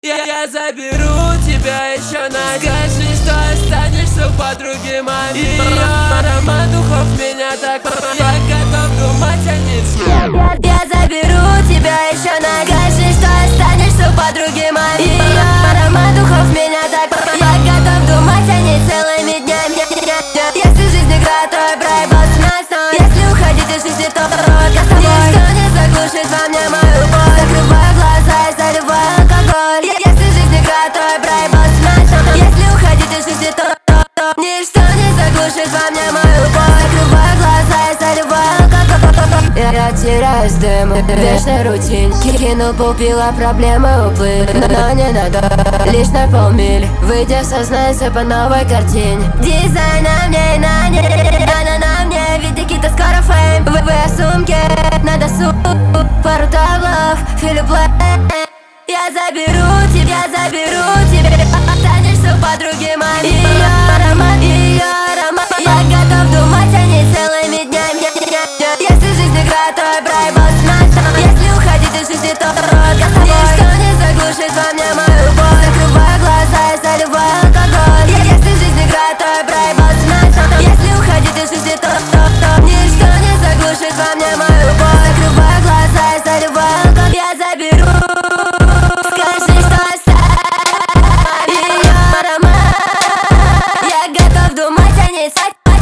Я заберу тебя еще на день. Скажи, что останешься у подруги моей. Ее аромат духов меня так манит. Я готов думать о ней. Я заберу тебя еще на день. Скажи, что останешься у подруги моей. Ее аромат духов меня так манит. Я готов думать о ней целыми днями. Если жизнь игра, то я проебал 17. Если уходить из жизни, то только с тобой. Ничто не заглушит во мне мою боль. Закрываю глаза и заливаю алкоголь. Если жизнь игра, то я проебал 17. Если уходить из жизни, то ничто не заглушит во мне мою боль. Закрываю глаза и заливаю алкоголь. Я теряюсь в дыму, в вечной рутине. Кинул полпила, проблемы уплыли. Но не надо, лишь на полмили. Выйдя в сознание по новой картине. Дизайн на мне и на ней, она на мне. Видя кита скоро фейм. В сумке, на досуг. Пару таблов, филю плей. Я заберу тебя, останешься у подруги моей. Ее аромат, я готов думать о ней целыми днями. Если жизнь игра, то я проебал 17. Если уходить из жизни, то только с тобой. Ничто не заглушит во мне мою боль. Закрываю глаза и заливаю алкоголь. Если жизнь игра, то я проебал 17. Если уходить из жизни, то ничто не заглушит во мне мою боль. Закрываю глаза и заливаю алкоголь. Я заберу. Скажи, что оставь ее аромат. Я готов думать о ней,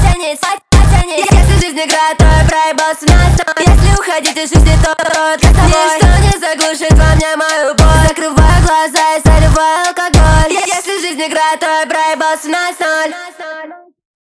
Если жизнь игра, то я проебал 17. Если уходить из жизни, то только с тобой. Ничто не заглушит во мне мою боль. Закрываю глаза и заливаю алкоголь. Если жизнь игра, то я проебал 17.